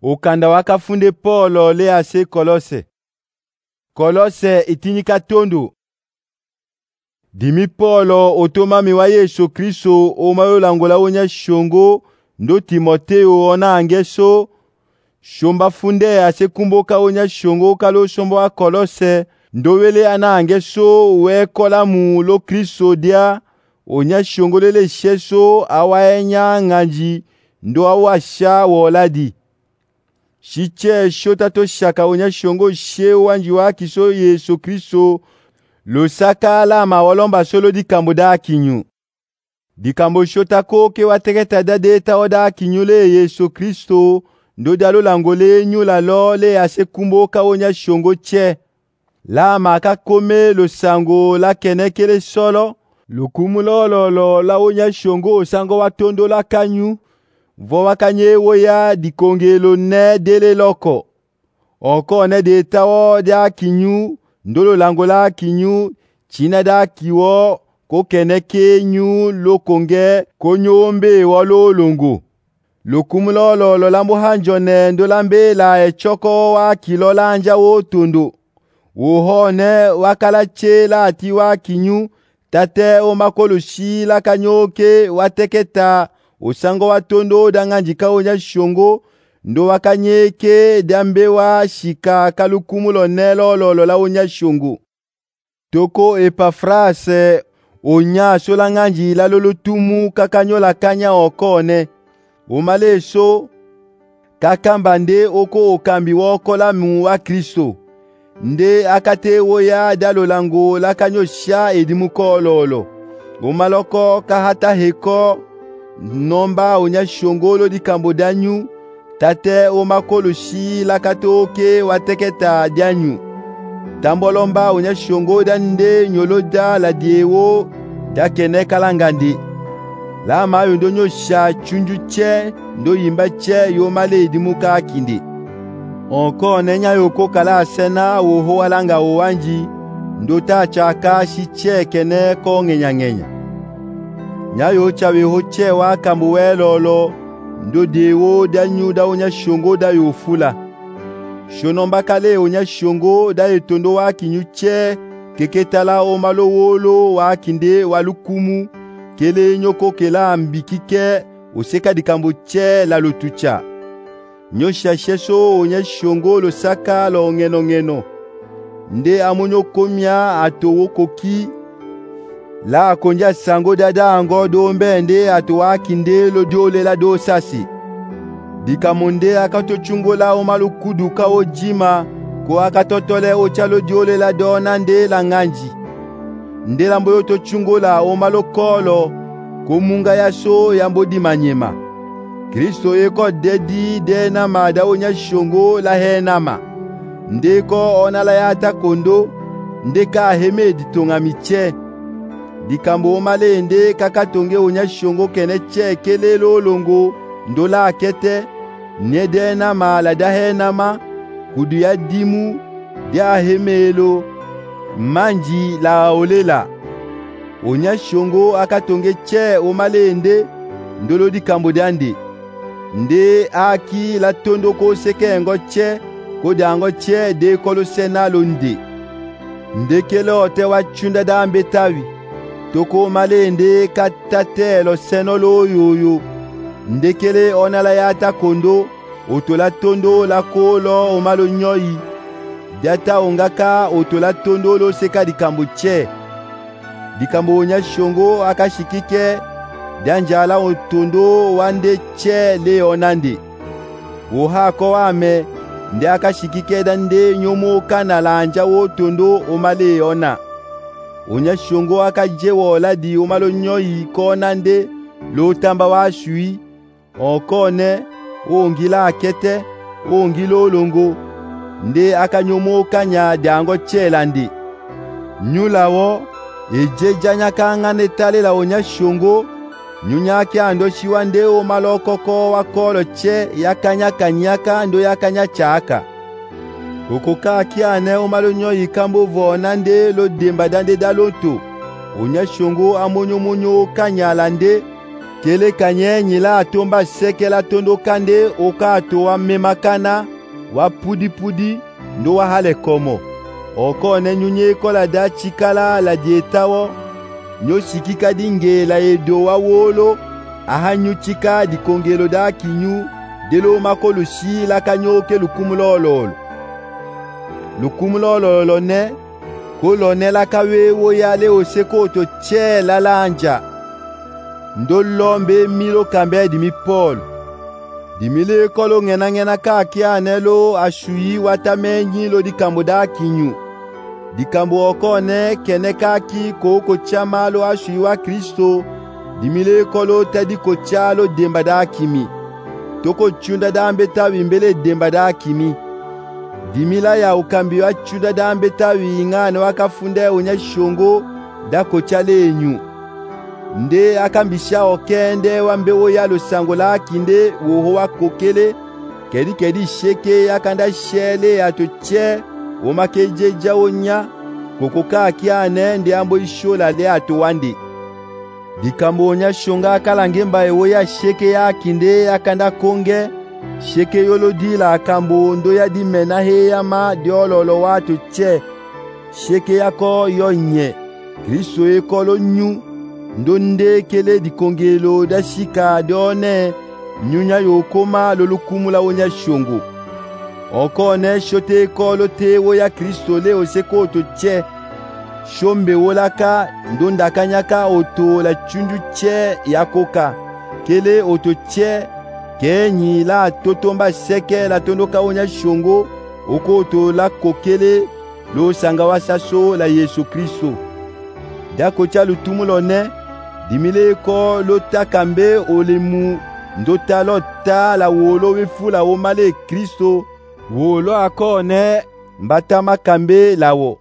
Ukanda wakafunde Paulo le ase Kolose. Kolose itinyika tondu. Dimi Paulo otomami wa Yesu Kristo omayolangola wonya shongo ndo Timoteo ona angeso shomba funde ase kumboka wonya shongo kalo shombo wa Kolose ndo wele ana angeso we kolamu lo Kristo dia onya shongo lele sheso awaenya nganji ndo awasha woladi. Shiche shota to shaka onya shongo she wanji wa kiso Yesu Kristo lo saka la mawolomba solo di kambo da kinyu. Di kambo shota ko ke wateketa da deta oda kinyu le Yesu Kristo ndo dalo langole nyula lo le ase kumbo ka onya shongo che. La maka kome lo sango la kenekele solo lo kumulolo la onya shongo sango watondo la kanyu. Vo wakanye woya di kongelo ne dele loko. Oko ne de tawo da kinyu ndolo langola kinyu china da kiwo ko keneke nyu lo konge ko nyombe walo longo. Lo kumulolo lo lambo hanjone ndolambe la echoko wa kilola anja wo tondo. Wohone wakala chela ati wa kinyu tate o makolo shi la kanyoke wateketa usango watondo danganjika onya shongo ndo wakanyeke dambe wa shika kalukumulo nelo lolo la onya shongo. Toko Epafrase onya sola nganji la lolo tumu kakanyola kanya okone. Umaleso kakambande oko okambi woko la mu wa Kristo. Nde akate woya dalo lango la kanyosha edimuko lolo. Umaloko kahata heko nomba onya shongolo di kambo danyu tate o makolo shi lakatoke wateketa danyu tambolomba onya shongo dande nyoloda la diewo takene kalangandi la mayo ndonyo sha chunju che ndo yimba che yo male dimuka kindi onko nenya yoko kala sena wo ho walanga o wanji ndo ta chaka shi che kene ko ngenya nyayo chawe hoche wa kambuwe lolo ndo dewo danyu da onya shongo da yofula shonomba kale onya shongo da etondo wa kinyuche keketala o malo wolo wa kinde walukumu kele nyoko kela ambikike oseka dikambo che la lotucha nyosha sheso onya shongo lo saka lo ngeno nde amonyo komya atowo koki la konja sango dada ango do mbende atuwa kinde lo diole la do sasi. Dikamunde akato chungola o malukudu ka ojima ko akatotole o chalo diole la do nande la nganji. Nde lambo yoto chungola o malokolo ko munga yaso yambo di manyema. Kristo eko dedi de nama da onya shongo la henama. Nde ko onala yata kondo nde ka heme ditonga miche. Dikambo malende kakatonge onya shongo kene che kelelo longo ndola akete nedena mala dahenama kudu ya dimu dia hemelo manji la olela onya shongo akatonge che o malende ndolo dikambo dande nde aki la tondo ko sekengo che ko dango che de kolo senalo nde kelo te wachunda dambe tawi toko malende katatelo senolo yoyo ndekele onala yata kondo otola tondo la kolo o malo nyoyi data ongaka otola tondo lo seka dikambo che dikambo onya shongo akashikike danjala otondo wande che le onande woha ko ame nde akashikike dande nyomo kana lanja otondo o male ona onya shongo akajewo la di o malo nyoyi konande lo tamba wa shui okone ongila akete ongilo longo nde akanyomo kanya dango chelandi nyulawo ejejanya kangane tale la onya shongo nyunya kyando shiwande o malokoko wakolo che yakanya kanyaka ndo yakanya chaka okoka kiane o malonyo ikambo vona nde lo demba dande daloto onya shongo amonyo monyo kanyala nde kele kanyenyi la atomba seke la tondo kande okato wa memakana wa pudi ndo wa hale komo. Okone nyunye kola da chikala la dietawo nyo sikika dinge la edo wa wolo ahanyu chika di kongelo da kinyu delo makolu shi la kanyo ke lukumulolo ne kolone la kawe wo yale oseko to che la lanja ndolombe milo kambe di mi Paul dimile kolo ngena ka kianelo ashuyi watamenyi lo di kambo da kinyu di kambo okone kene kaki koko chamalo ashuyi wa Kristo dimile kolo tadi ko chalo demba da kimi toko chunda dambe tawi mbele demba da kimi dimila ya ukambi wa chunda dambe tawi ngane wakafunde unya shongo da ko chale enyu nde akambisha okende wambewo ya losango la kinde woho wa kokele kedi sheke yakanda shele atoche omakeje jaonya kokoka kiane ndi ambo ishola le atowande dikambonya shonga kalangemba ewo ya sheke ya kinde yakanda konge sheke yolodila akambo ndo ya dimena heyama diololo watu che sheke yako yonye Kristo ekolo nyu ndonde kele dikongelo da shika done nyunya yokoma lolukumula wonya shongo okone shote ekolo te wo ya Kristo le oseko to che shombe wolaka ndonda kanyaka oto la chunju che yakoka kele oto che kenyi la totomba seke la tondoka wonya shongo okoto la kokele lo sanga wasaso la Yesu Kristo dako cha lutumulo ne dimile ko lota kambe olemu ndota lota la wolo wefula wo male Kristo wolo akone mbata makambe lawo